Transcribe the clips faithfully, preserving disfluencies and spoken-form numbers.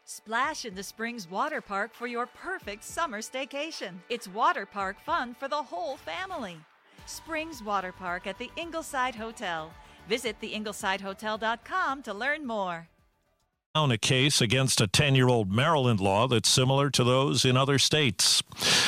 Splash into Springs Water Park for your perfect summer staycation. It's water park fun for the whole family. Springs Water Park at the Ingleside Hotel. Visit the ingleside hotel dot com to learn more. On a case against a ten-year-old Maryland law that's similar to those in other states.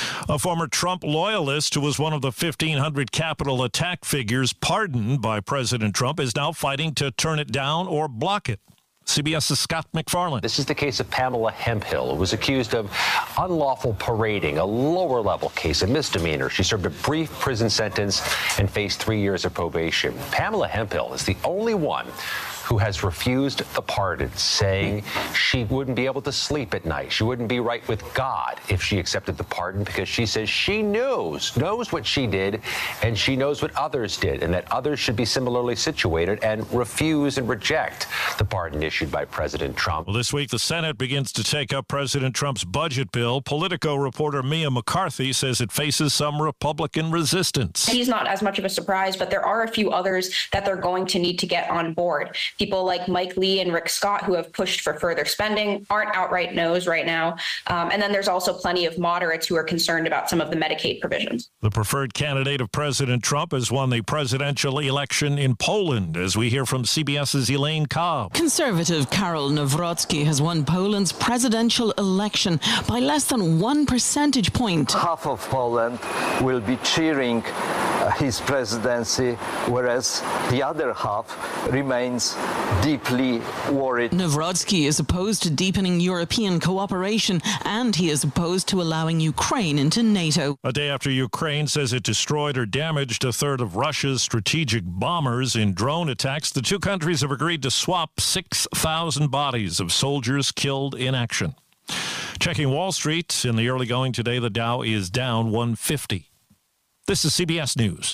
A former Trump loyalist who was one of the fifteen hundred Capitol attack figures pardoned by President Trump is now fighting to turn it down or block it. CBS's Scott McFarland. This is the case of Pamela Hemphill, who was accused of unlawful parading, a lower-level case, a misdemeanor. She served a brief prison sentence and faced three years of probation. Pamela Hemphill is the only one who has refused the pardon, saying she wouldn't be able to sleep at night. She wouldn't be right with God if she accepted the pardon, because she says she knows, knows what she did, and she knows what others did, and that others should be similarly situated and refuse and reject the pardon issued by President Trump. Well, this week, the Senate begins to take up President Trump's budget bill. Politico reporter Mia McCarthy says it faces some Republican resistance. He's not as much of a surprise, but there are a few others that they're going to need to get on board. People like Mike Lee and Rick Scott, who have pushed for further spending, aren't outright no's right now. Um, and then there's also plenty of moderates who are concerned about some of the Medicaid provisions. The preferred candidate of President Trump has won the presidential election in Poland, as we hear from CBS's Elaine Cobb. Conservative Karol Nawrocki has won Poland's presidential election by less than one percentage point. Half of Poland will be cheering his presidency, whereas the other half remains deeply worried. Nawrocki is opposed to deepening European cooperation, and he is opposed to allowing Ukraine into NATO. A day after Ukraine says it destroyed or damaged a third of Russia's strategic bombers in drone attacks, the two countries have agreed to swap six thousand bodies of soldiers killed in action. Checking Wall Street, in the early going today, the Dow is down one fifty. This is C B S News.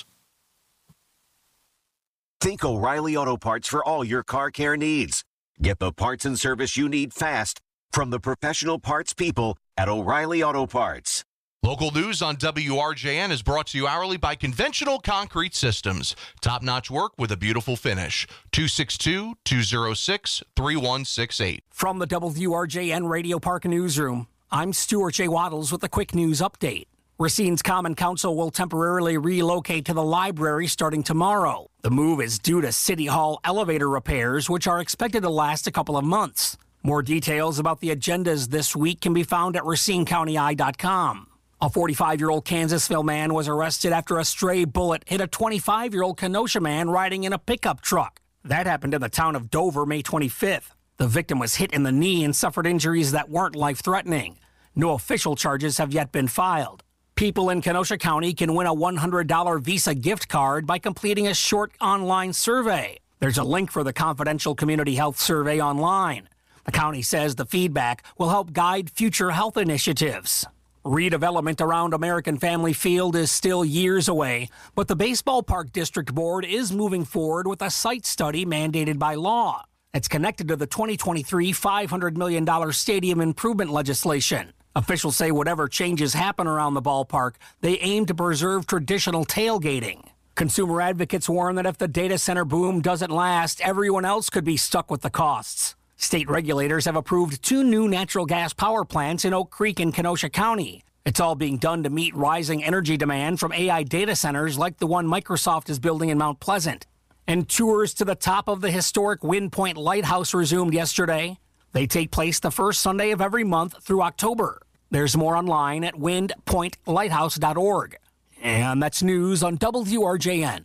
Think O'Reilly Auto Parts for all your car care needs. Get the parts and service you need fast from the professional parts people at O'Reilly Auto Parts. Local news on W R J N is brought to you hourly by Conventional Concrete Systems. Top-notch work with a beautiful finish. two six two, two oh six, three one six eight. From the W R J N Radio Park Newsroom, I'm Stuart J. Waddles with a quick news update. Racine's Common Council will temporarily relocate to the library starting tomorrow. The move is due to City Hall elevator repairs, which are expected to last a couple of months. More details about the agendas this week can be found at racine county eye dot com. A forty-five-year-old Kansasville man was arrested after a stray bullet hit a twenty-five-year-old Kenosha man riding in a pickup truck. That happened in the town of Dover May twenty-fifth. The victim was hit in the knee and suffered injuries that weren't life-threatening. No official charges have yet been filed. People in Kenosha County can win a one hundred dollars Visa gift card by completing a short online survey. There's a link for the confidential community health survey online. The county says the feedback will help guide future health initiatives. Redevelopment around American Family Field is still years away, but the Baseball Park District Board is moving forward with a site study mandated by law. It's connected to the twenty twenty-three five hundred million dollars stadium improvement legislation. Officials say whatever changes happen around the ballpark, they aim to preserve traditional tailgating. Consumer advocates warn that if the data center boom doesn't last, everyone else could be stuck with the costs. State regulators have approved two new natural gas power plants in Oak Creek and Kenosha County. It's all being done to meet rising energy demand from A I data centers like the one Microsoft is building in Mount Pleasant. And tours to the top of the historic Wind Point Lighthouse resumed yesterday. They take place the first Sunday of every month through October. There's more online at wind point lighthouse dot org. And that's news on W R J N.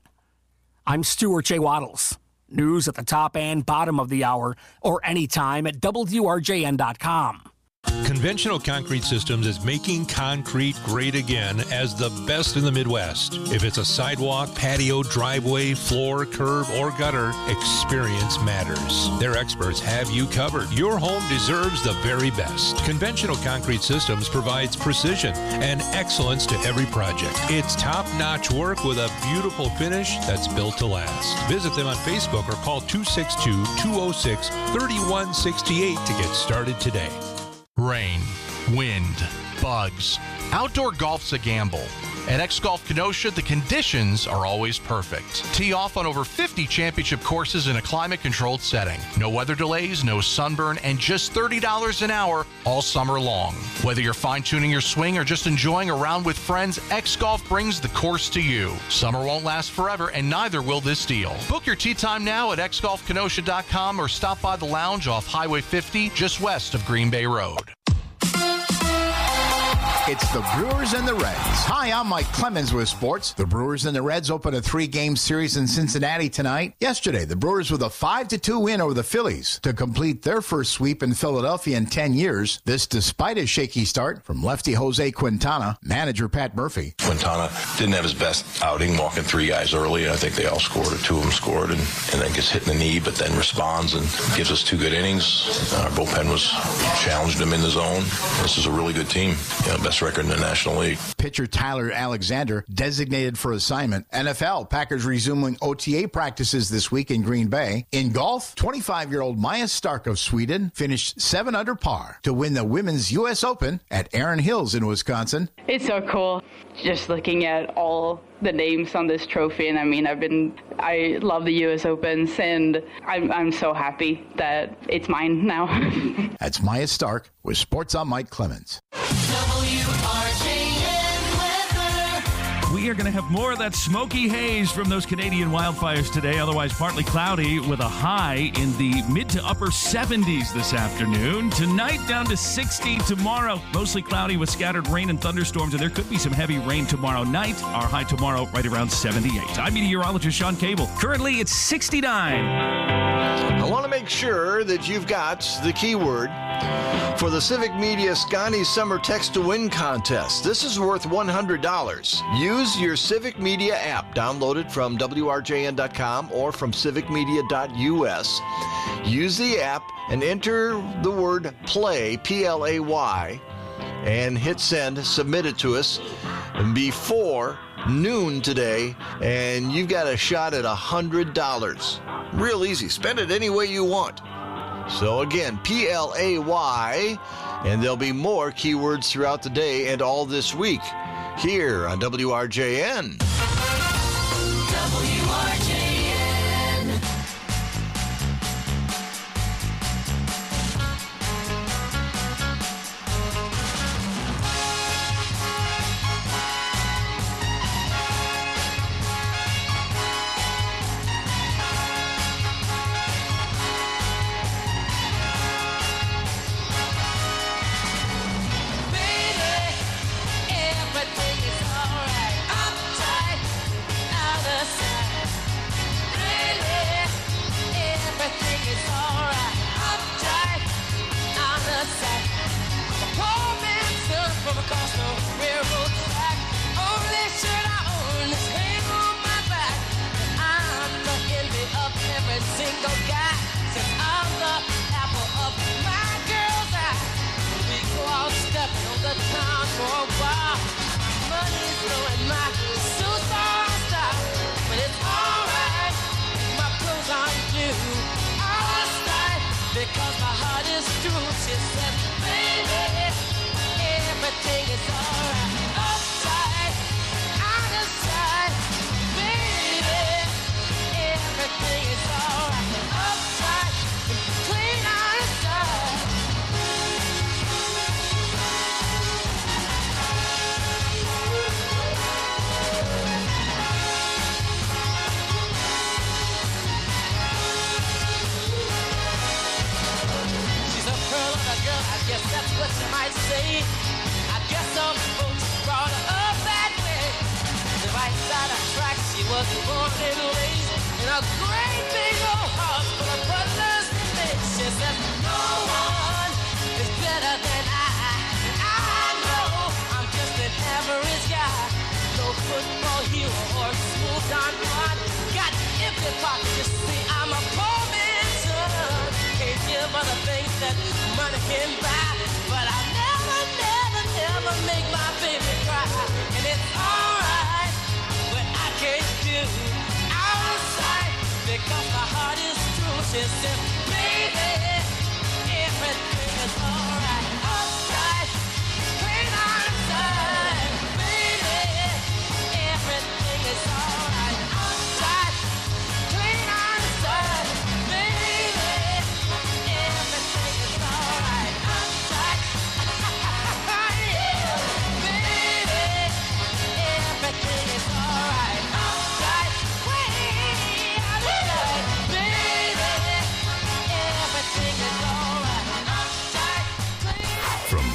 I'm Stuart J. Waddles. News at the top and bottom of the hour, or anytime at W R J N dot com. Conventional Concrete Systems is making concrete great again as the best in the Midwest. If it's a sidewalk, patio, driveway, floor, curb, or gutter, experience matters. Their experts have you covered. Your home deserves the very best. Conventional Concrete Systems provides precision and excellence to every project. It's top-notch work with a beautiful finish that's built to last. Visit them on Facebook or call two six two, two oh six, three one six eight to get started today. Rain, wind, bugs. Outdoor golf's a gamble. At X-Golf Kenosha, the conditions are always perfect. Tee off on over fifty championship courses in a climate-controlled setting. No weather delays, no sunburn, and just thirty dollars an hour all summer long. Whether you're fine-tuning your swing or just enjoying a round with friends, X-Golf brings the course to you. Summer won't last forever, and neither will this deal. Book your tee time now at x golf kenosha dot com or stop by the lounge off Highway fifty, just west of Green Bay Road. It's the Brewers and the Reds. Hi, I'm Mike Clemens with sports. The Brewers and the Reds open a three-game series in Cincinnati tonight. Yesterday, the Brewers with a five to two win over the Phillies to complete their first sweep in Philadelphia in ten years. This despite a shaky start from lefty Jose Quintana, manager Pat Murphy. Quintana didn't have his best outing, walking three guys early. I think they all scored, or two of them scored, and, and then gets hit in the knee, but then responds and gives us two good innings. Our bullpen was challenged him in the zone. This is a really good team. You know, best record in the National League. Pitcher Tyler Alexander designated for assignment. N F L, Packers resuming O T A practices this week in Green Bay. In golf, twenty-five-year-old Maya Stark of Sweden finished seven under par to win the Women's U S Open at Erin Hills in Wisconsin. It's so cool just looking at all the names on this trophy. And I mean, I've been, I love the U S Opens, and I'm, I'm so happy that it's mine now. That's Maya Stark with Sports on Mike Clemens. We are going to have more of that smoky haze from those Canadian wildfires today. Otherwise, partly cloudy with a high in the mid to upper seventies this afternoon. Tonight, down to sixty. Tomorrow, mostly cloudy with scattered rain and thunderstorms, and there could be some heavy rain tomorrow night. Our high tomorrow right around seventy-eight. I'm meteorologist Sean Cable. Currently, it's sixty-nine. I want to make sure that you've got the keyword for the Civic Media Scotty Summer Text to Win contest. This is worth one hundred dollars. Use your Civic Media app. Download it from W R J N dot com or from civic media dot U S. Use the app and enter the word play, P L A Y, and hit send. Submit it to us before noon today, and you've got a shot at one hundred dollars. Real easy. Spend it any way you want. So again, P L A Y, and there'll be more keywords throughout the day and all this week here on W R J N. W R J N. Because my heart is true, she said, baby, everything is alright. Upside, out of sight, baby, everything is alright. Upside, clean out of sight. I guess that's what you might say. I guess some folks brought her up that way. The right side of track, she was born and raised in a great big old house full of brothers and mates. She said, no one is better than I. And I know I'm just an average guy. No football hero or smooth on one. Got empty pockets, you see, I'm a poor man's son. Can't give her the things that money can buy, but I'll never, never, never make my baby cry. And it's alright, but I can't do out of sight because my heart is true. She said, baby, everything is alright. Outside, clean outside, baby,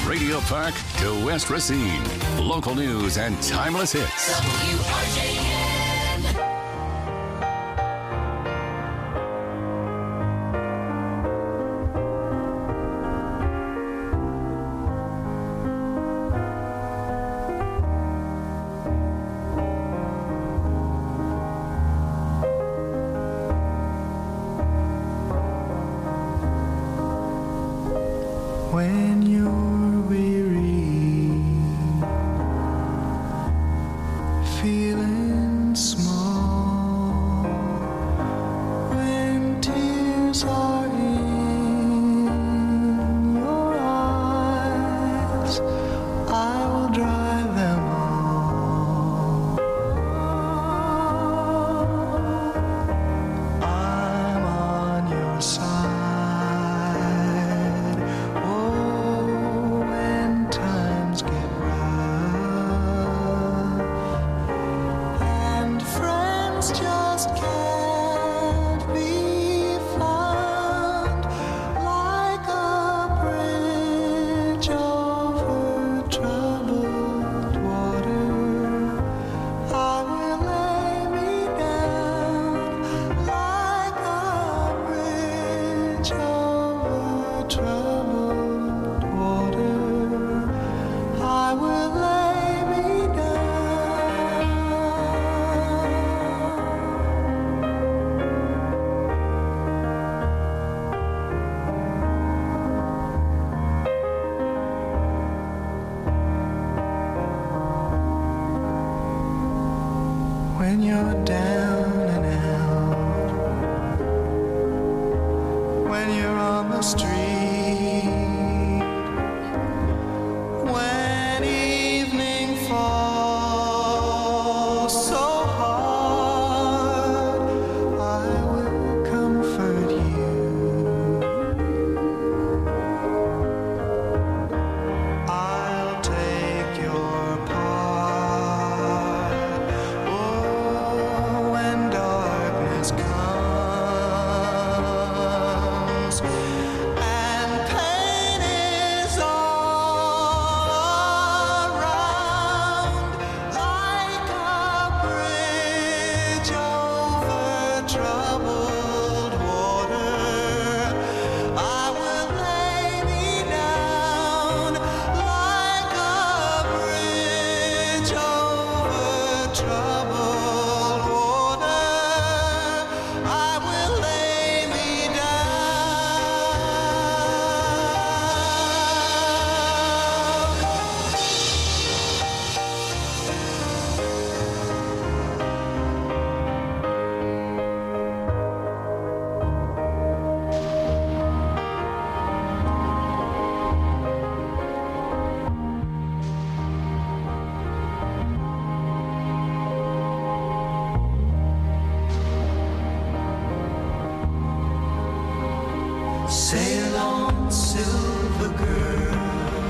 Radio Park to West Racine. Local news and timeless hits. W R J N. When you're weary, feeling small, when tears are in your eyes, I will dry them all. I'm on your side. When you're down and out, when you're on the street, when evening falls so hard, I will comfort you. I'll take your part. Oh, when darkness comes and pain is all around, like a bridge over troubled water, I will lay me down like a bridge over troubled water. I will lay me sail on, silver girl,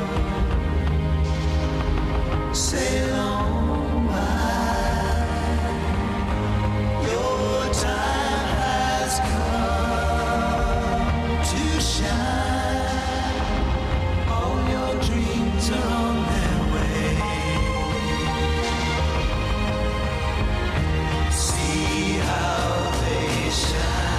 sail on by. Your time has come to shine. All your dreams are on their way. See how they shine.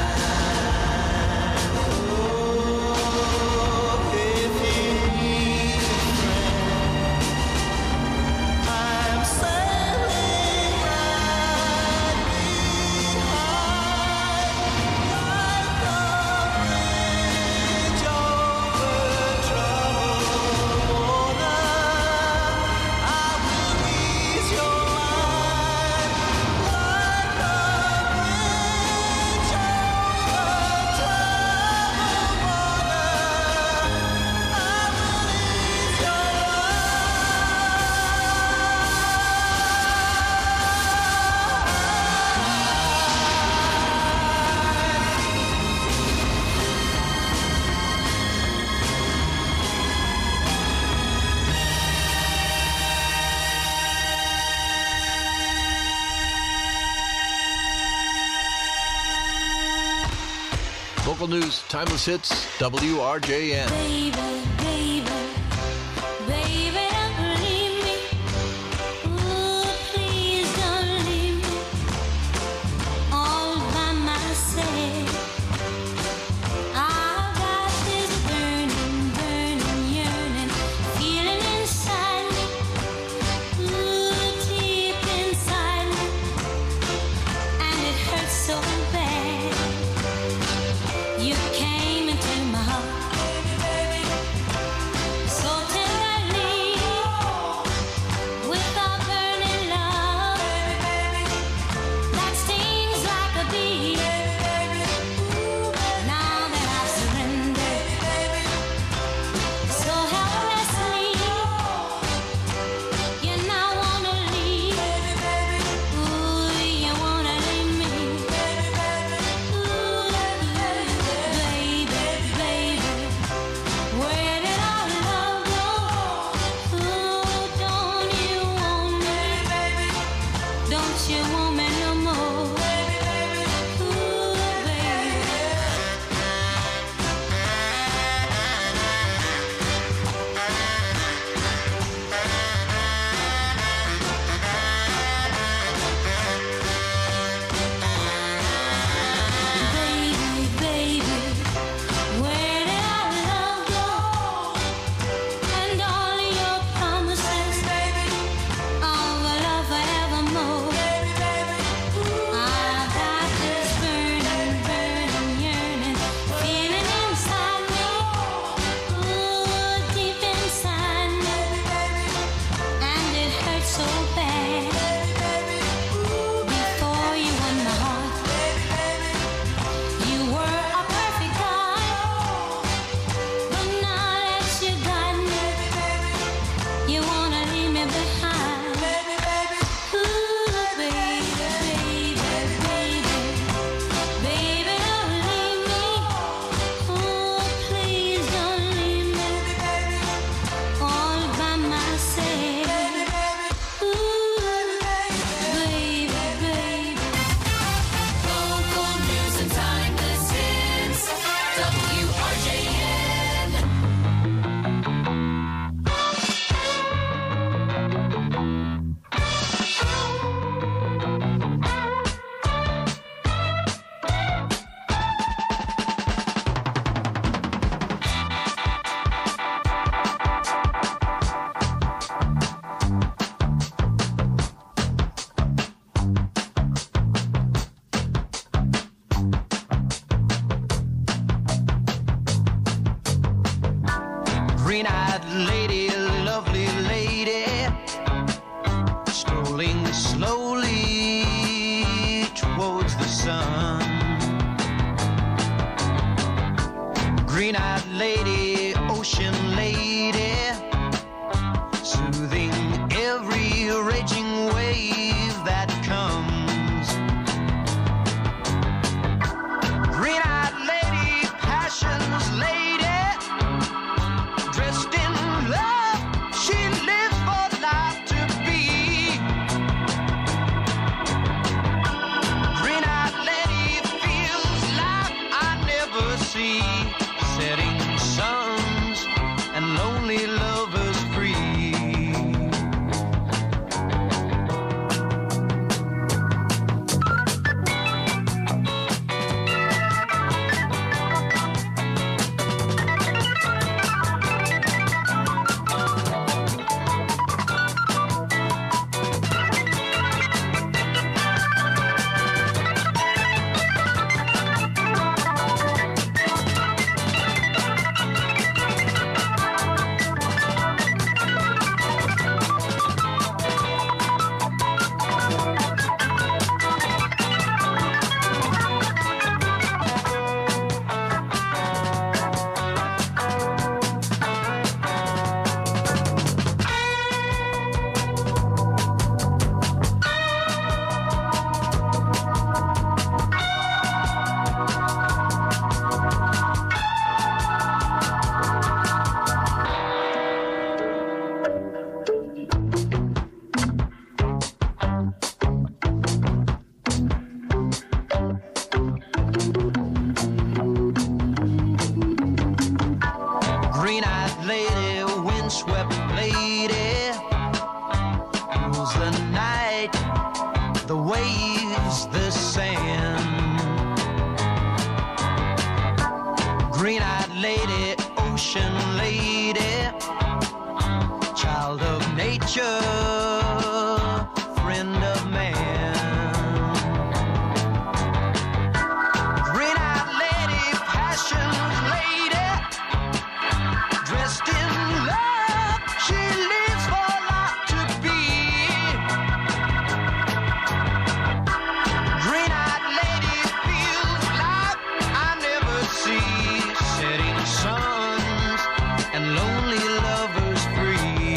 Local news, timeless hits, W R J N. Baby, baby, Green-eyed lady, lovely lady, strolling slowly towards the sun. Green-eyed lady, ocean lady, soothing every raging wave that comes. Green-eyed lady, passion's lady, dressed in love, she lives for life to be. Green-eyed lady feels like I never see, setting suns and lonely lovers free. Green-eyed lady, windswept lady, rules the night, the waves, the sand. Green-eyed lady, ocean lady, child of nature, friend of man. Green-eyed lady, passion's lady, dressed in love, she lives for life to be. Green-eyed lady feels like I never see, setting suns and lonely lovers free.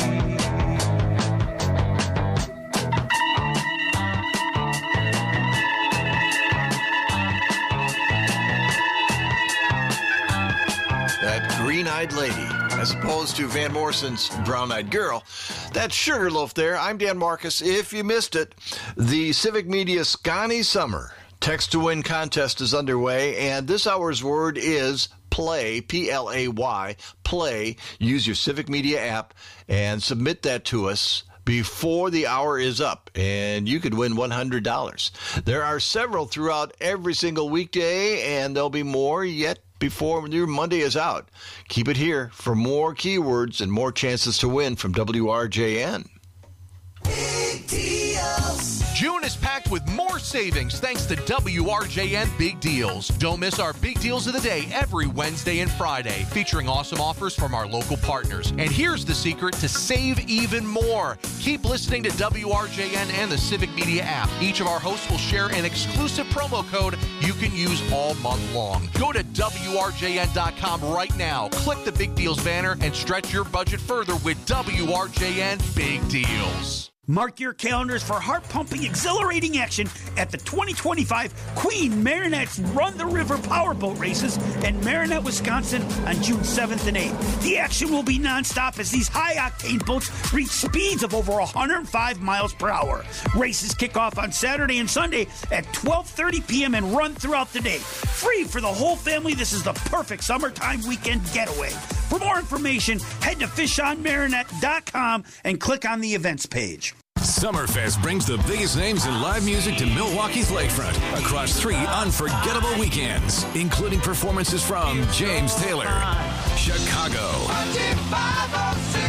That green-eyed lady, as opposed to Van Morrison's brown-eyed girl. That's Sugarloaf there. I'm Dan Marcus. If you missed it, the Civic Media Scotty Summer Text to Win contest is underway, and this hour's word is play, P L A Y, play. Use your Civic Media app and submit that to us before the hour is up, and you could win one hundred dollars. There are several throughout every single weekday, and there'll be more yet before your Monday is out. Keep it here for more keywords and more chances to win from W R J N. Big deals. June is packed with more savings thanks to W R J N Big Deals. Don't miss our Big Deals of the Day every Wednesday and Friday, featuring awesome offers from our local partners. And here's the secret to save even more. Keep listening to W R J N and the Civic Media app. Each of our hosts will share an exclusive promo code you can use all month long. Go to W R J N dot com right now, click the Big Deals banner, and stretch your budget further with W R J N Big Deals. Mark your calendars for heart-pumping, exhilarating action at the twenty twenty-five Queen Marinette's Run the River Powerboat Races in Marinette, Wisconsin on June seventh and eighth. The action will be nonstop as these high-octane boats reach speeds of over one hundred five miles per hour. Races kick off on Saturday and Sunday at twelve thirty p.m. and run throughout the day. Free for the whole family, this is the perfect summertime weekend getaway. For more information, head to fish on marinette dot com and click on the events page. Summerfest brings the biggest names in live music to Milwaukee's lakefront across three unforgettable weekends, including performances from James Taylor, Chicago,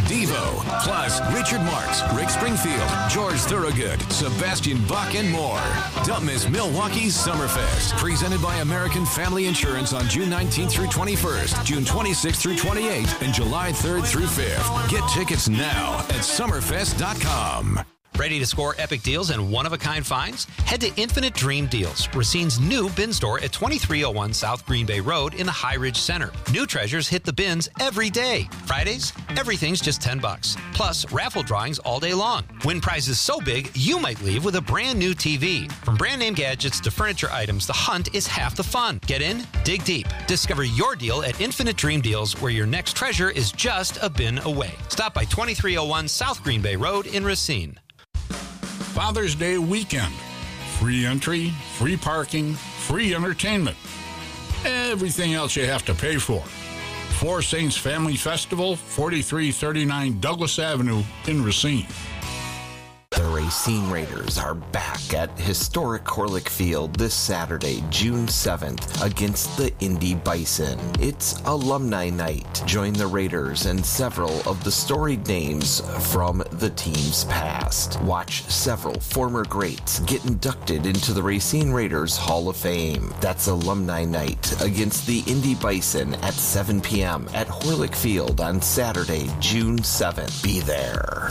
Devo, plus Richard Marx, Rick Springfield, George Thorogood, Sebastian Bach, and more. Don't miss Milwaukee's Summerfest, presented by American Family Insurance on June nineteenth through twenty-first, June twenty-sixth through twenty-eighth, and July third through fifth. Get tickets now at summerfest dot com. Ready to score epic deals and one-of-a-kind finds? Head to Infinite Dream Deals, Racine's new bin store at twenty-three oh one South Green Bay Road in the High Ridge Center. New treasures hit the bins every day. Fridays, everything's just ten bucks. Plus, raffle drawings all day long. Win prizes so big, you might leave with a brand new T V. From brand name gadgets to furniture items, the hunt is half the fun. Get in, dig deep. Discover your deal at Infinite Dream Deals, where your next treasure is just a bin away. Stop by twenty-three oh one South Green Bay Road in Racine. Father's Day weekend. Free entry, free parking, free entertainment. Everything else you have to pay for. Four Saints Family Festival, forty-three thirty-nine Douglas Avenue in Racine. The Racine Raiders are back at historic Corlick Field this Saturday, June seventh, against the Indy Bison. It's Alumni Night. Join the Raiders and several of the storied names from the team's past. Watch several former greats get inducted into the Racine Raiders Hall of Fame. That's Alumni Night against the Indy Bison at seven p.m. at Horlick Field on Saturday, June seventh. Be there.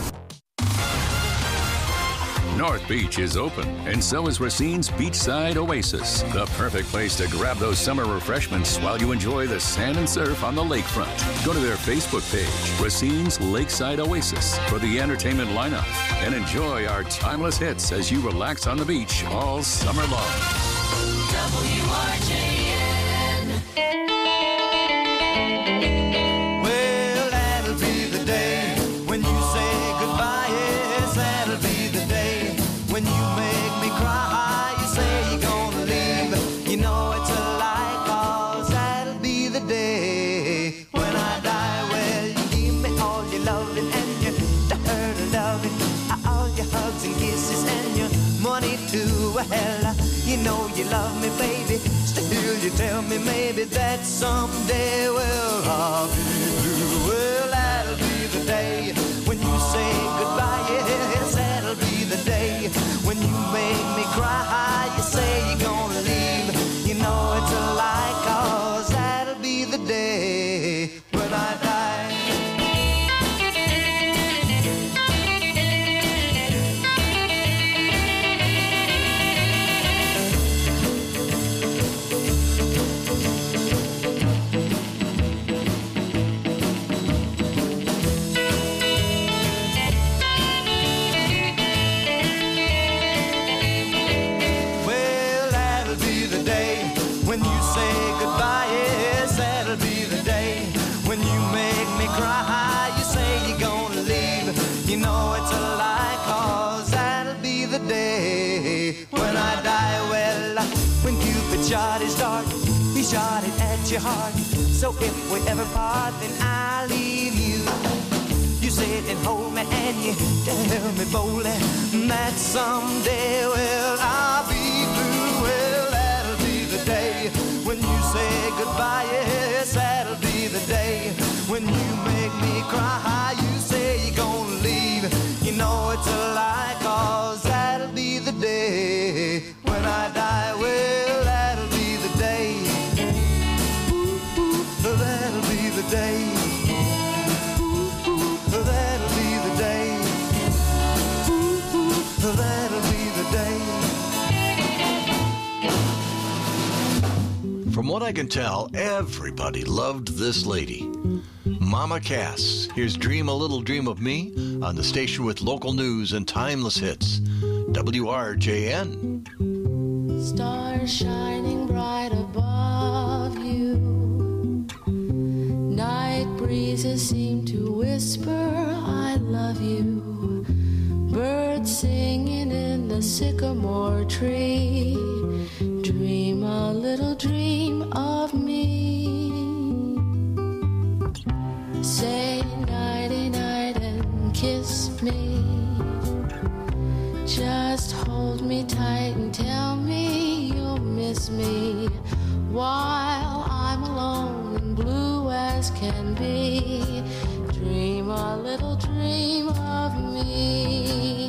North Beach is open, and so is Racine's Beachside Oasis, the perfect place to grab those summer refreshments while you enjoy the sand and surf on the lakefront. Go to their Facebook page, Racine's Lakeside Oasis, for the entertainment lineup, and enjoy our timeless hits as you relax on the beach all summer long. W R J N. Well, that'll be the day when you say goodbye. Yes, that'll be the day when you make me cry. You say you're gonna leave. You know it's a lie, 'cause that'll be the day when I die. Well, you give me all your loving and your dirty loving, all your hugs and kisses and your money too. Well, you know you love me, baby. Still you tell me maybe that someday, well, I'll be blue. Well, that'll be the day when you say goodbye. Yes, that'll be the day when you make me cry. You say you're gonna leave. You know it's a lie, 'cause that'll be the day when I die. You know it's a lie, 'cause that'll be the day when I die. Well, when Cupid shot his dart, he shot it at your heart. So if we ever part, then I'll leave you. You sit and hold me and you tell me boldly that someday, well, I'll be through. Well, that'll be the day when you say goodbye. Yes, that'll be the day when you make me cry. You say you're gonna leave. You know it's a lie, 'cause that'll be the day when I die. Well, that'll be the day. Ooh, ooh, that'll be the day. Ooh, ooh, that'll be the day. Ooh, ooh, that'll be the day. From what I can tell, everybody loved this lady. Mama Cass. Here's Dream a Little Dream of Me on the station with local news and timeless hits. W R J N. Stars shining bright above you. Night breezes seem to whisper, I love you. Birds singing in the sycamore tree. Dream a little dream of me. Say nighty-night and kiss me. Just hold me tight and tell me you'll miss me while I'm alone and blue as can be. Dream a little little dream of me.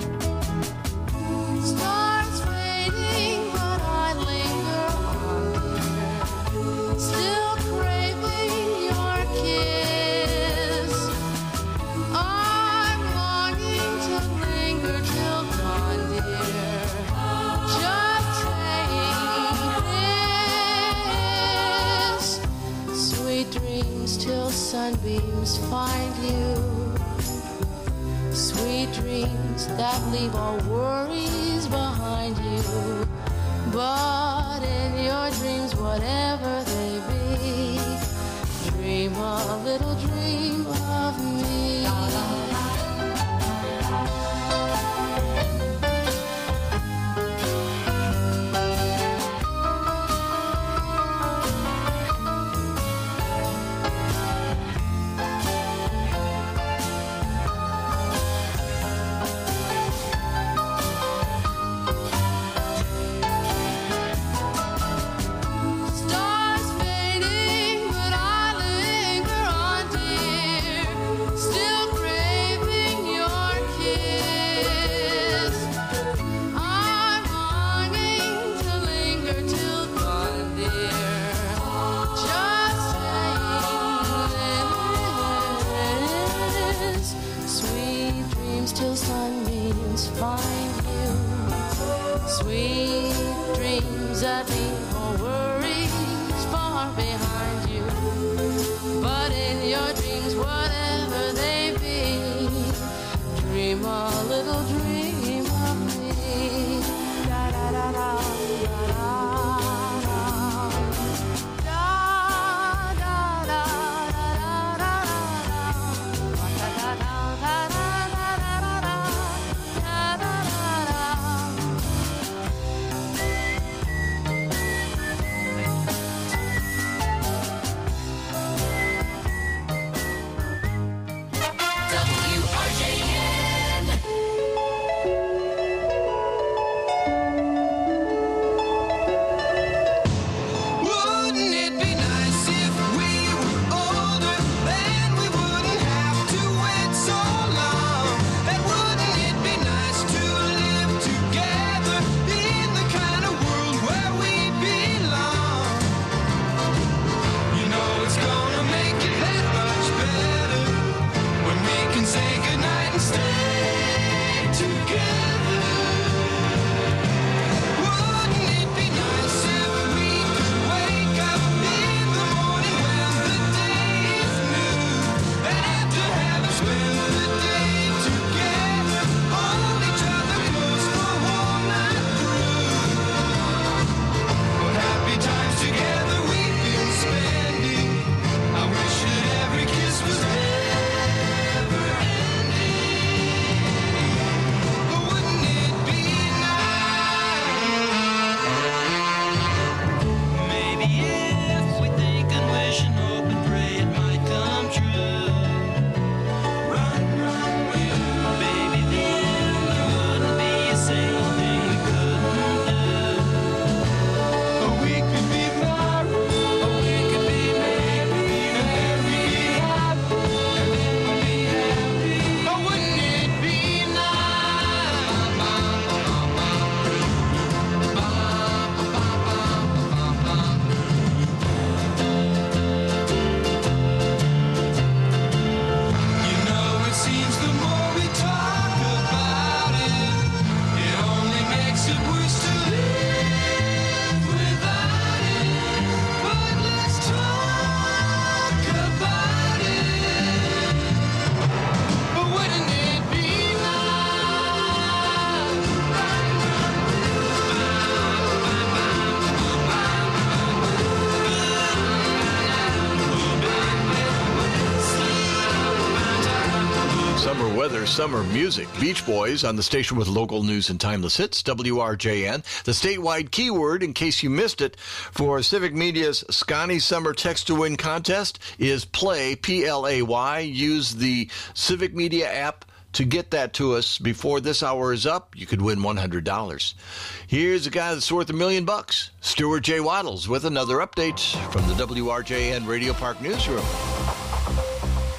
Stars fading, but I linger on, dear, still craving your kiss. I'm longing to linger till dawn, dear, just saying this. Sweet dreams till sunbeams find you. Sweet dreams that leave all worries behind you. But in your dreams, whatever they be, dream a little dream of me. Stars fading, but I linger on, dear, still craving your kiss. I'm longing to linger till dawn, dear, just saying this. Sweet dreams till sunbeams find you. Sweet dreams that leave all worries far behind you. But in your dreams, whatever they be, dream a little dream of me. Da da da da da da da da da da W R J N. Wouldn't it be nice if we were older, then we wouldn't have to wait so long? And wouldn't it be nice to live together in the kind of world where we belong? You know it's gonna make it that much better when we can say goodnight and stay together. Wouldn't it be nice if we could wake up in the morning when the day is new, and after having spent the day together, hold each other close the whole night through? What happy times together we've been spending. I wish that every kiss was never ending. But wouldn't it be nice? Maybe if we think and wish and hope and pray it might come true. Run, run, will, baby, then there wouldn't be a single thing we couldn't do. Or we could be married, or we could be maybe very happy, and then we'd be happy. Or wouldn't it be You know, it seems the more we talk about it, it only makes it worse to live without it. But let's talk about it. But wouldn't it be Summer weather, summer music. Beach Boys on the station with local news and timeless hits. W R J N. The statewide keyword, in case you missed it, for Civic Media's Scotty Summer Text to Win contest is play, P L A Y. Use the Civic Media app to get that to us before this hour is up. You could win one hundred dollars. Here's a guy that's worth a million bucks. Stuart J. Waddles with another update from the W R J N Radio Park Newsroom.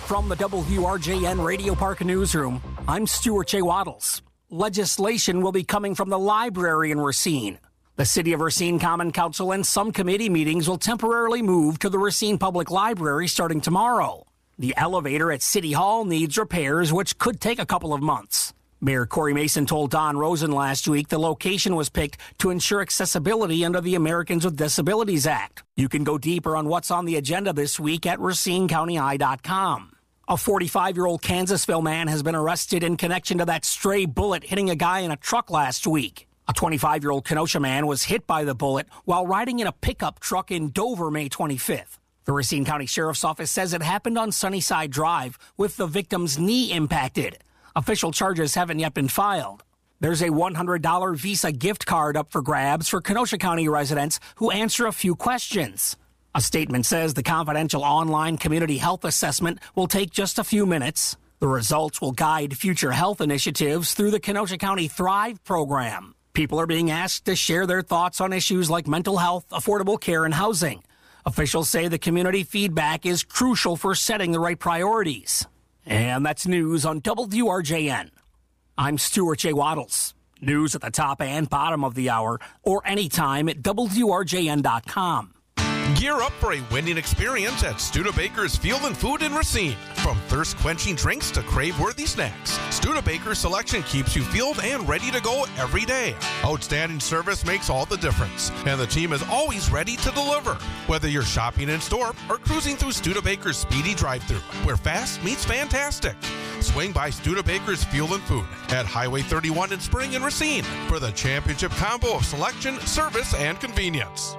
From the W R J N Radio Park Newsroom, I'm Stuart J. Waddles. Legislation will be coming from the library in Racine. The City of Racine Common Council and some committee meetings will temporarily move to the Racine Public Library starting tomorrow. The elevator at City Hall needs repairs, which could take a couple of months. Mayor Corey Mason told Don Rosen last week the location was picked to ensure accessibility under the Americans with Disabilities Act. You can go deeper on what's on the agenda this week at racine county eye dot com. A forty-five-year-old Kansasville man has been arrested in connection to that stray bullet hitting a guy in a truck last week. A twenty-five-year-old Kenosha man was hit by the bullet while riding in a pickup truck in Dover May twenty-fifth. The Racine County Sheriff's Office says it happened on Sunnyside Drive with the victim's knee impacted. Official charges haven't yet been filed. There's a one hundred dollars Visa gift card up for grabs for Kenosha County residents who answer a few questions. A statement says the confidential online community health assessment will take just a few minutes. The results will guide future health initiatives through the Kenosha County Thrive program. People are being asked to share their thoughts on issues like mental health, affordable care, and housing. Officials say the community feedback is crucial for setting the right priorities. And that's news on W R J N. I'm Stuart J. Waddles. News at the top and bottom of the hour, or anytime at W R J N dot com. Gear up for a winning experience at Studebaker's Field and Food in Racine. From thirst-quenching drinks to crave-worthy snacks, Studebaker's selection keeps you fueled and ready to go every day. Outstanding service makes all the difference, and the team is always ready to deliver. Whether you're shopping in store or cruising through Studebaker's speedy drive-thru, where fast meets fantastic. Swing by Studebaker's Fuel and Food at Highway thirty-one in Spring and Racine for the championship combo of selection, service, and convenience.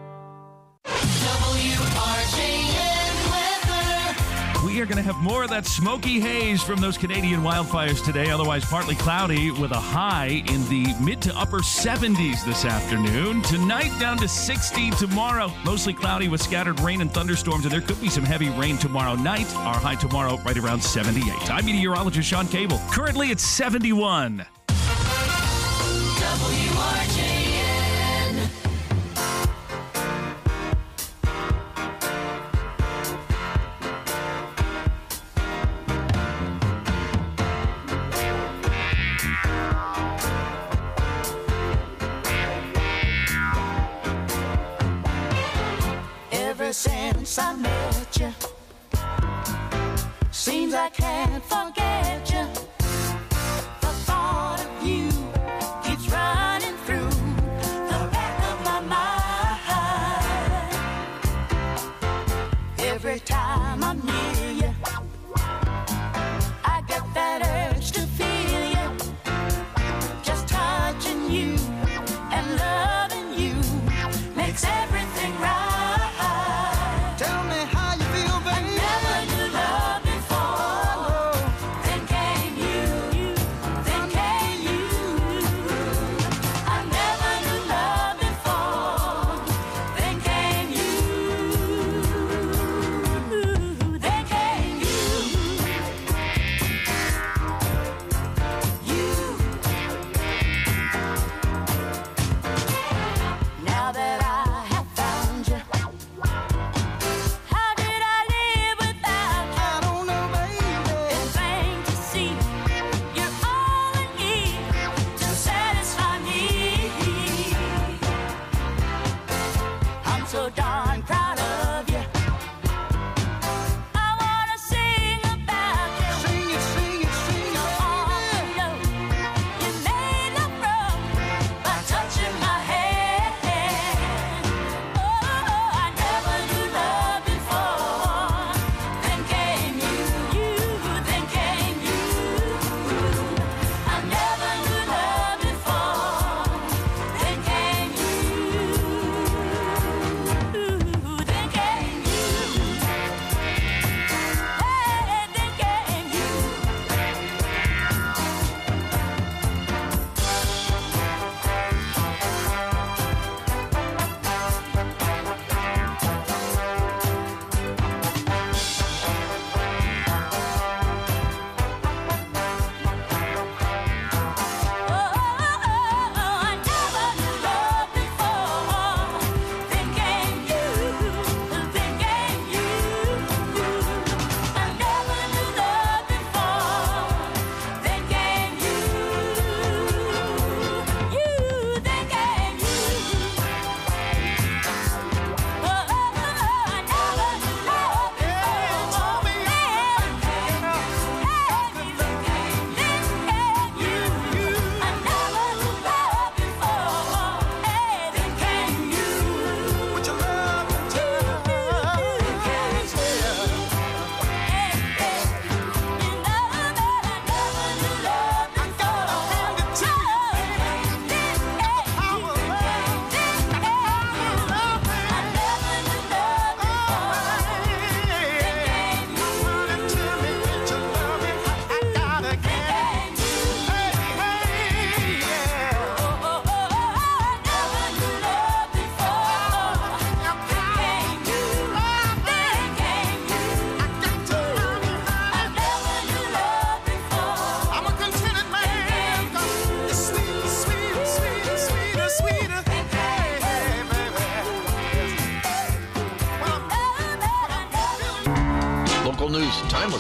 W R J N weather. We are going to have more of that smoky haze from those Canadian wildfires today. Otherwise, partly cloudy with a high in the mid to upper seventies this afternoon. Tonight, down to sixty. Tomorrow, mostly cloudy with scattered rain and thunderstorms, and there could be some heavy rain tomorrow night. Our high tomorrow right around seventy-eight. I'm meteorologist Sean Cable. Currently, it's seventy-one. W R J N. Ever since I met you, seems I can't forget you. The thought of you keeps running through the back of my mind. Every time I'm near you, I get that urge to feel you. Just touching you and loving you makes everything right. Tell me how you feel, baby. I never knew love before. Then came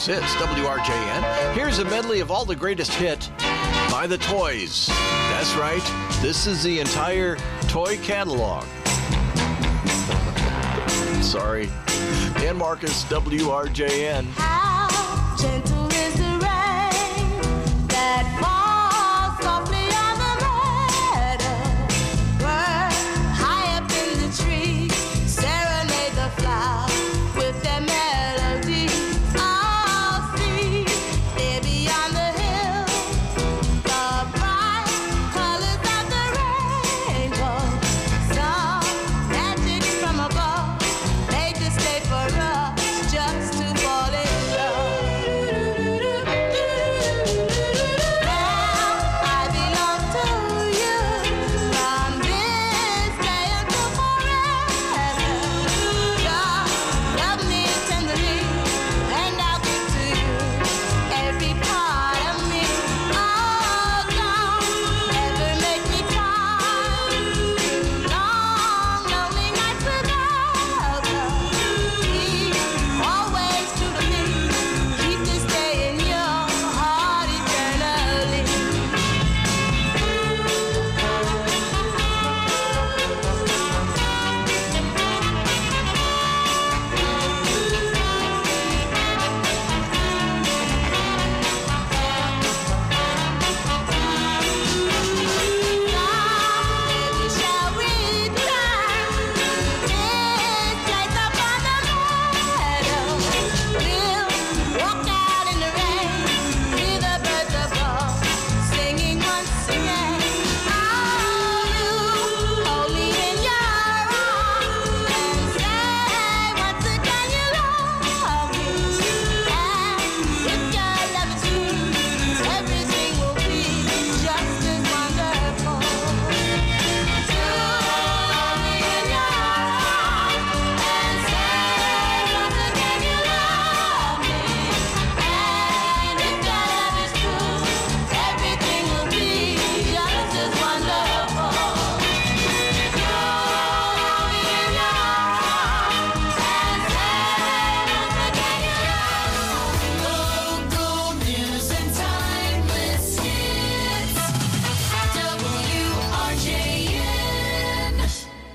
those hits. W R J N. Here's a medley of all the greatest hit by the Toys. That's right. This is the entire toy catalog. Sorry. Dan Marcus, W R J N. How gentle is the rain that falls softly on the meadow. Bird high up in the tree, serenade the flower with their melody. I'll see there beyond the hill the bright colors of the rainbow. Some magic from above, they just stay for us just to fall in love. Now I belong to you from this day until forever. God, love me tenderly, and I'll give to you every part of me. Oh, don't ever make me cry. Long, lonely nights without love. Be always true to me. Keep this day in your heart eternally. Baby, shall we climb this place up on the meadow? We'll walk out in the rain, see the birds above, singing once again. Oh, you hold me in your arms and say once again you love me. And if your love is true, everything will be just as wonderful. You hold me in your arms and say once again you love me. And if your love is true, everything will be just as wonderful. You hold me in your arms and say once again you love me. Local news and timeless hits. W R J N.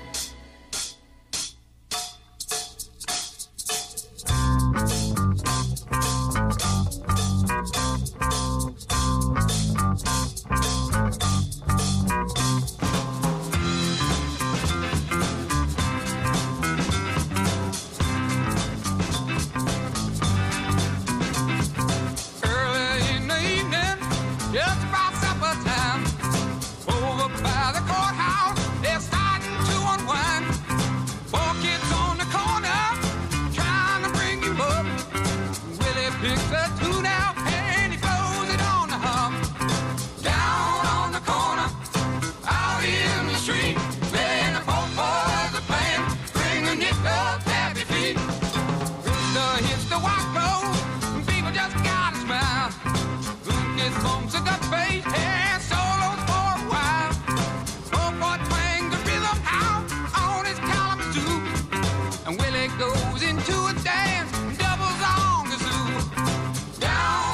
Early in the evening, just about supper time, over by the courthouse, they're starting to unwind. Four kids on the corner, trying to bring you up. Willie picks a tune out and he throws it on the hum. Down on the corner, out in the street, playing the four boys are playing, bring a nickel, tap your feet. Rooster hits the white clothes, people just gotta smile. Lucas bumps a gut bass and solos for a while. Four boy twang the rhythm out on his Kalamazoo, and Willie goes into a dance, doubles on the zoo. Down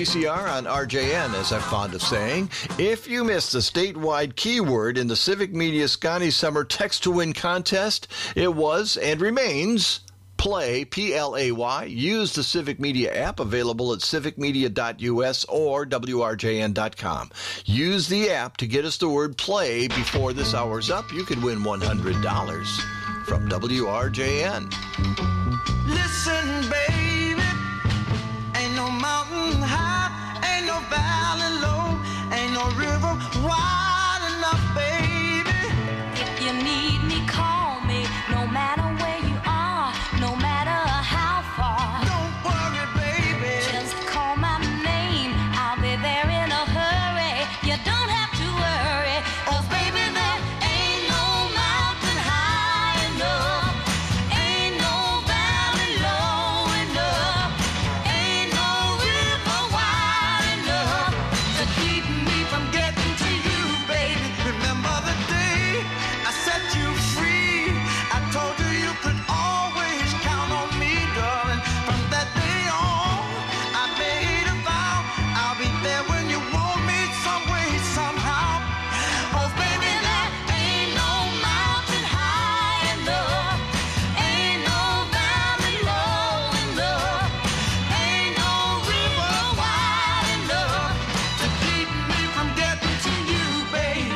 V C R on R J N, as I'm fond of saying. If you missed the statewide keyword in the Civic Media Scotty Summer Text to Win contest, it was and remains Play, P L A Y. Use the Civic Media app available at civic media dot U S or W R J N dot com. Use the app to get us the word play before this hour's up. You could win one hundred dollars from W R J N. Listen, baby, ain't no mountain high, ain't no valley low, ain't no river wide enough, baby. If you need me, call me, no matter where you are, no matter how far. Don't worry, baby. Just call my name, I'll be there in a hurry. You don't have to worry, 'cause baby, there ain't no mountain high enough, ain't no valley low enough, ain't no river wide enough to keep me from getting to you, baby. Remember the day I set you free? I told you you could always count on me, darling. From that day on, I made a vow I'll be there when you want me, some way, somehow. Oh, baby, there ain't no mountain high enough, ain't no valley low enough, ain't no river wide enough to keep me from getting to you, baby.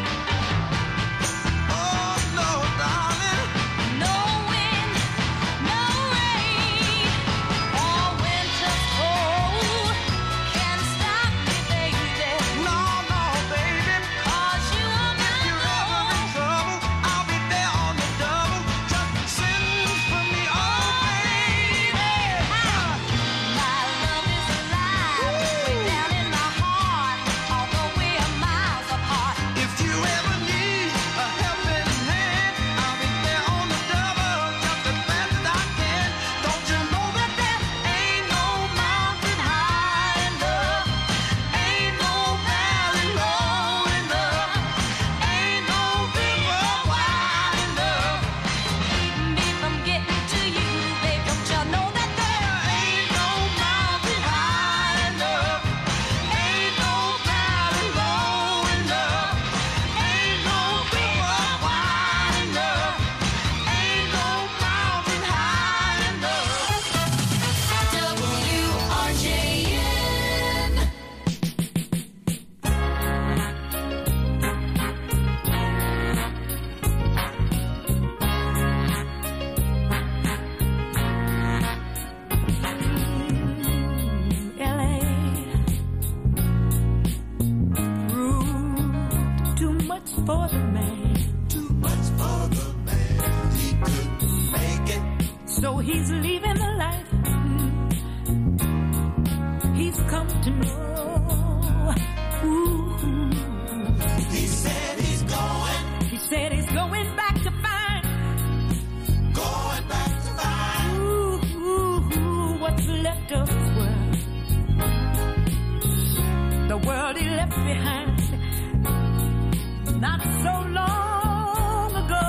Oh, no, darling. No wind, no rain, or winter's cold can stop me, baby. No, no, baby. 'Cause you are my If you're ever in trouble, I'll be there on the double. Just send for me, oh, baby. My love is alive, way down in my heart, although we are miles apart. If you ever need a helping hand, I'll be there on the double, just as fast as I can. Don't you know that there ain't no mountain high enough, ain't no valley low enough, ain't no river wide enough Keep me from getting to you, babe. Don't you know that there ain't no mountain high enough, ain't no valley low enough, ain't no river wide enough, ain't no mountain high enough. W R J N. L A rude, too much for the man. Too much for the man. He couldn't make it. So he's leaving the life he's come to know. Ooh. He said he's going. He said he's going back to find. Going back to find. Ooh, ooh, ooh, what's left of his world. The world he left behind not so long ago.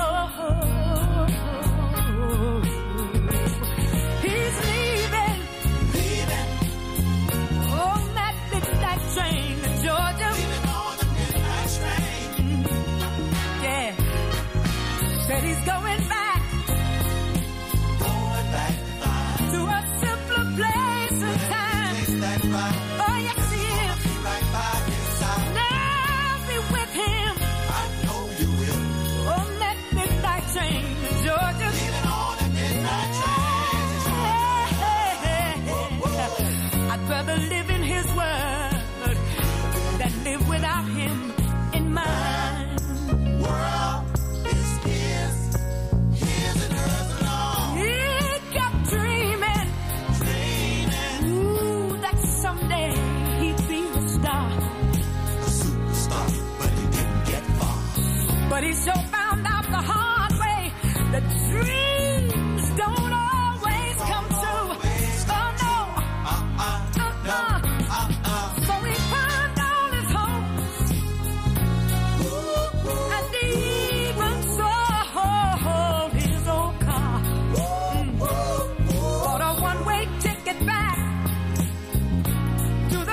He's leaving, leaving on that midnight train to Georgia. Leaving on the midnight train. Yeah, said he's going back, going back to a simpler place and time. Oh yes, he is. Now be with him. I know you will. On that midnight train to Georgia. Leaving on that midnight train. I'd rather live in his world than live without him in mine. World is his, his and hers alone. He kept dreaming, dreaming. Ooh, that someday he'd be a star. But he didn't get far. But he sure found out the hard way that dreams don't always come true. Oh no, uh-uh, so he found all his hopes, and even sold his old car. Mm. Bought a one-way ticket back to the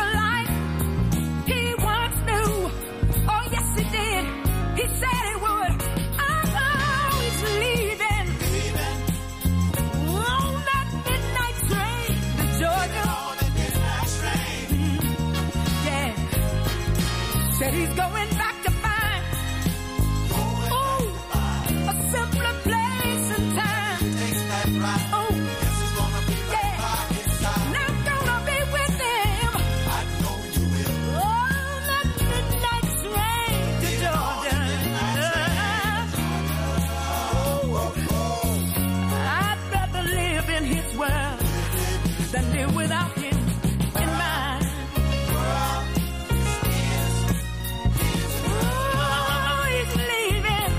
going back to find ooh, a simpler place and time. Oh, yeah. Not gonna be with them. Oh, that midnight train to Georgia. I'd rather live in his world than live without him in mine. Oh, he's leaving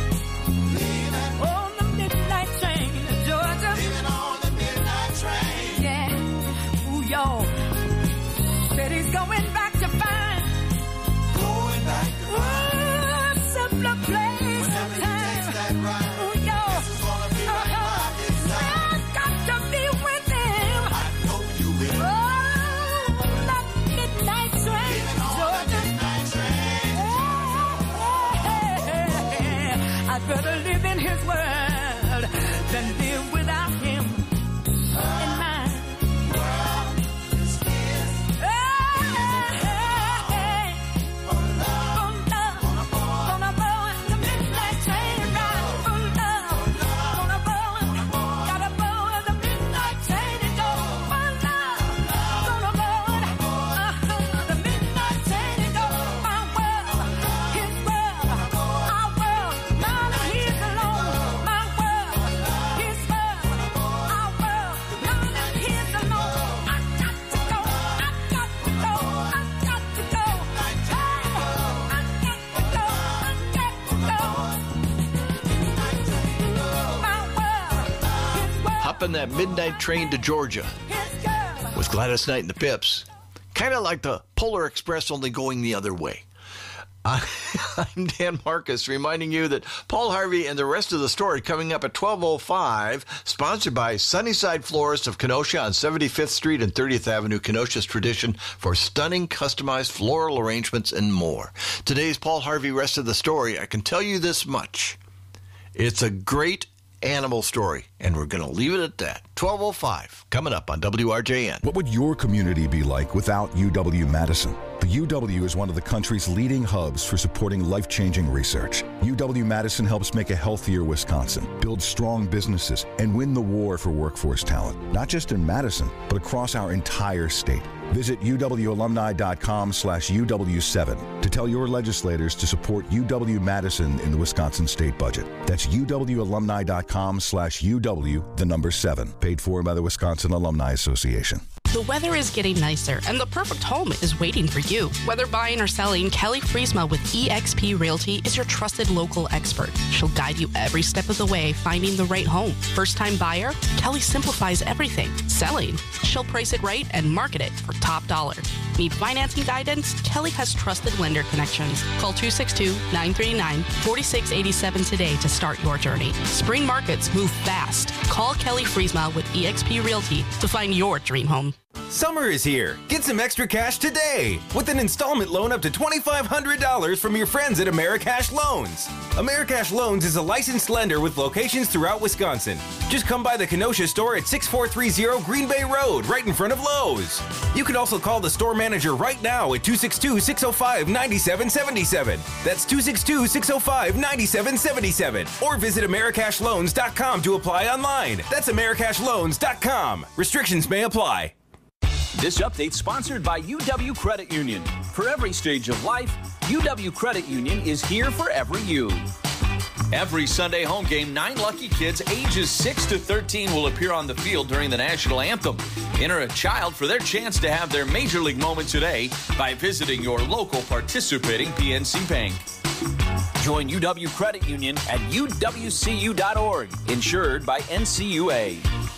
on the midnight train to Georgia. Yeah. Ooh, y'all. Said he's going back to find ooh, a simpler place and time. Ooh, y'all. Uh-huh. I've got to be with him. Oh, that midnight train to Georgia. Yeah. I'd rather live in his world than live without him in mine. Hopping that midnight train to Georgia with Gladys Knight and the Pips. Kind of like the Polar Express, only going the other way. I'm Dan Marcus, reminding you that Paul Harvey and the rest of the story coming up at twelve oh five, sponsored by Sunnyside Florist of Kenosha on seventy-fifth Street and thirtieth Avenue, Kenosha's tradition for stunning customized floral arrangements and more. Today's Paul Harvey rest of the story, I can tell you this much. It's a great animal story, and we're going to leave it at that. twelve oh five, coming up on W R J N. What would your community be like without U W-Madison? The U W is one of the country's leading hubs for supporting life-changing research. U W-Madison helps make a healthier Wisconsin, build strong businesses, and win the war for workforce talent, not just in Madison, but across our entire state. Visit uwalumni.com slash UW7 to tell your legislators to support U W-Madison in the Wisconsin state budget. That's uwalumni.com slash UW, the number seven, paid for by the Wisconsin Alumni Association. The weather is getting nicer, and the perfect home is waiting for you. Whether buying or selling, Kelly Friesma with E X P Realty is your trusted local expert. She'll guide you every step of the way, finding the right home. First-time buyer? Kelly simplifies everything. Selling? She'll price it right and market it for top dollar. Need financing guidance? Kelly has trusted lender connections. Call two six two, nine three nine, four six eight seven today to start your journey. Spring markets move fast. Call Kelly Friesma with E X P Realty to find your dream home. Summer is here. Get some extra cash today with an installment loan up to twenty-five hundred dollars from your friends at Americash Loans. Americash Loans is a licensed lender with locations throughout Wisconsin. Just come by the Kenosha store at six four three zero Green Bay Road, right in front of Lowe's. You can also call the store manager right now at two six two, six oh five, nine seven seven seven. That's two six two, six oh five, nine seven seven seven. Or visit Americash Loans dot com to apply online. That's Americash Loans dot com. Restrictions may apply. This update sponsored by U W Credit Union. For every stage of life, U W Credit Union is here for every you. Every Sunday home game, nine lucky kids ages six to thirteen will appear on the field during the national anthem. Enter a child for their chance to have their major league moment today by visiting your local participating P N C Bank. Join U W Credit Union at U W C U dot org, insured by N C U A.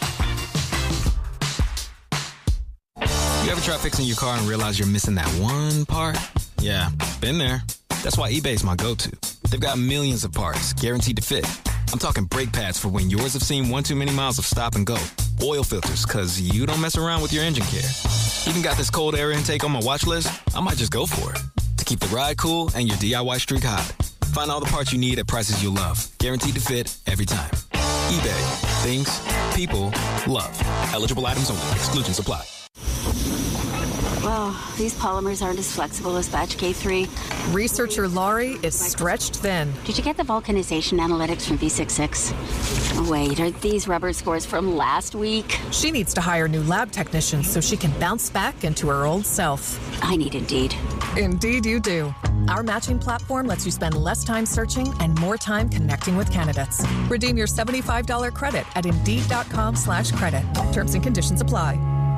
You ever try fixing your car and realize you're missing that one part? Yeah, been there. That's why eBay's my go-to. They've got millions of parts, guaranteed to fit. I'm talking brake pads for when yours have seen one too many miles of stop and go. Oil filters, because you don't mess around with your engine care. Even got this cold air intake on my watch list. I might just go for it. To keep the ride cool and your D I Y streak hot. Find all the parts you need at prices you love. Guaranteed to fit every time. eBay. Things, people, love. Eligible items only. Exclusions apply. Well, these polymers aren't as flexible as batch K three. Researcher Laurie is stretched thin. Did you get the vulcanization analytics from V sixty-six? Wait, are these rubber scores from last week? She needs to hire new lab technicians so she can bounce back into her old self. I need Indeed. Indeed you do. Our matching platform lets you spend less time searching and more time connecting with candidates. Redeem your seventy-five dollars credit at Indeed.com slash credit. Terms and conditions apply.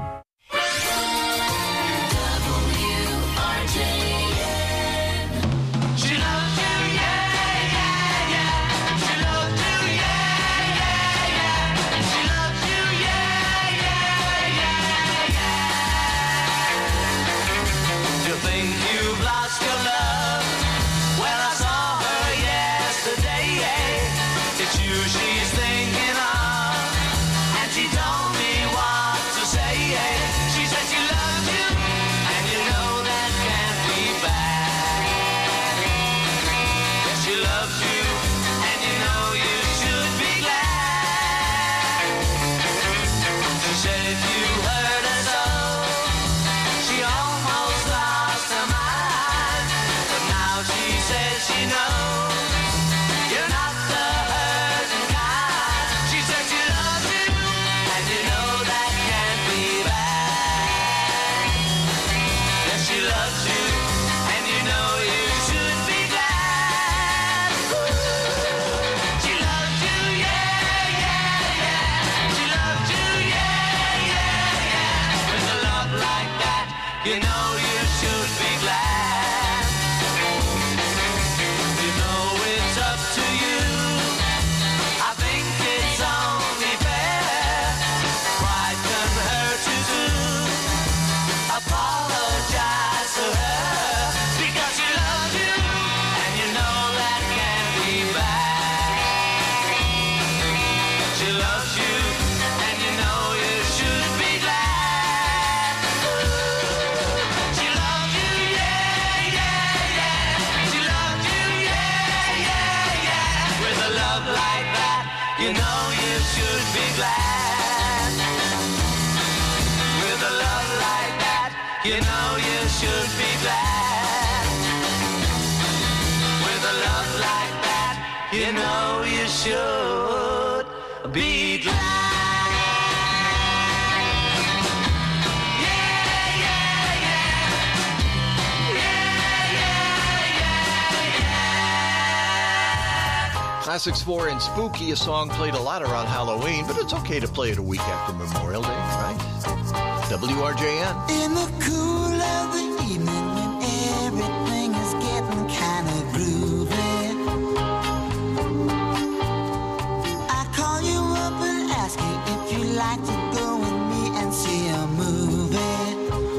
You know you should be glad. With a love like that, you know you should be glad. Classics four and Spooky, a song played a lot around Halloween, but it's okay to play it a week after Memorial Day, right? W R J N. In the cool of the evening when everything is getting kind of groovy, I call you up and ask you if you'd like to go with me and see a movie.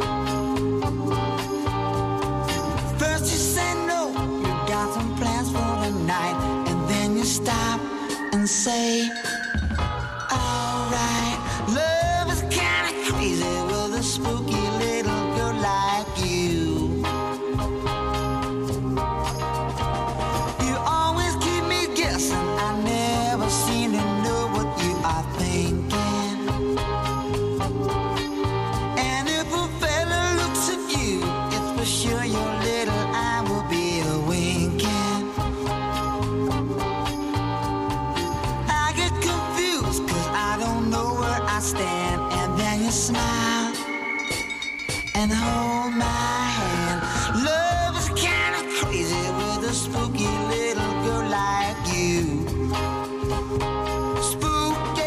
First you say no, you got some plans for the night, and then you stop and say, alright, love is kinda crazy with a spooky little girl like you. You always keep me guessing, I never seem to know what you are thinking. And if a fella looks at you, it's for sure your little eye will be a winking. I get confused cause I don't know where I stand, and then you smile and hold my hand. Love is kinda crazy with a spooky little girl like you. Spooky.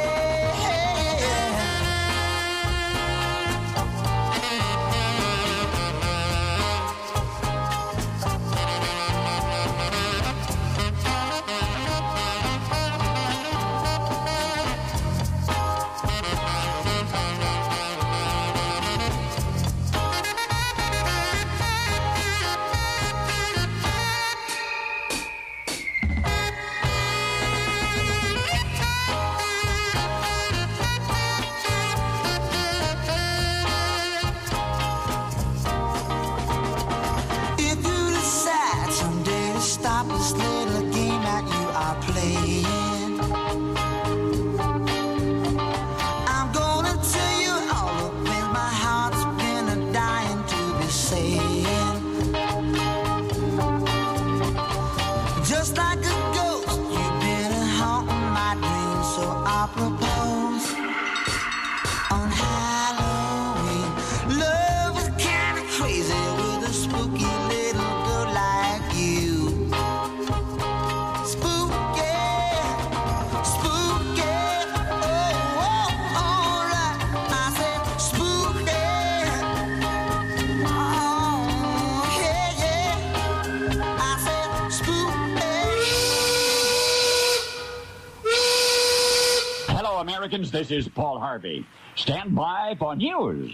Americans, this is Paul Harvey. Stand by for news.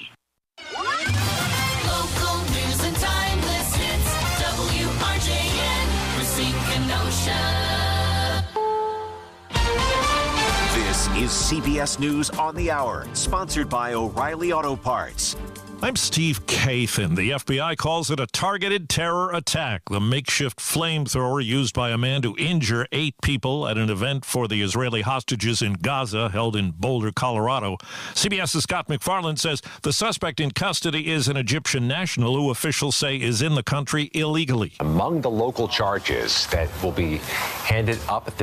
Local news and timeless hits. W R J N, Racine, Kenosha. This is C B S News on the Hour, sponsored by O'Reilly Auto Parts. I'm Steve Kathan. The F B I calls it a targeted terror attack. The makeshift flamethrower used by a man to injure eight people at an event for the Israeli hostages in Gaza held in Boulder, Colorado. CBS's Scott McFarland says the suspect in custody is an Egyptian national who officials say is in the country illegally. Among the local charges that will be handed up at the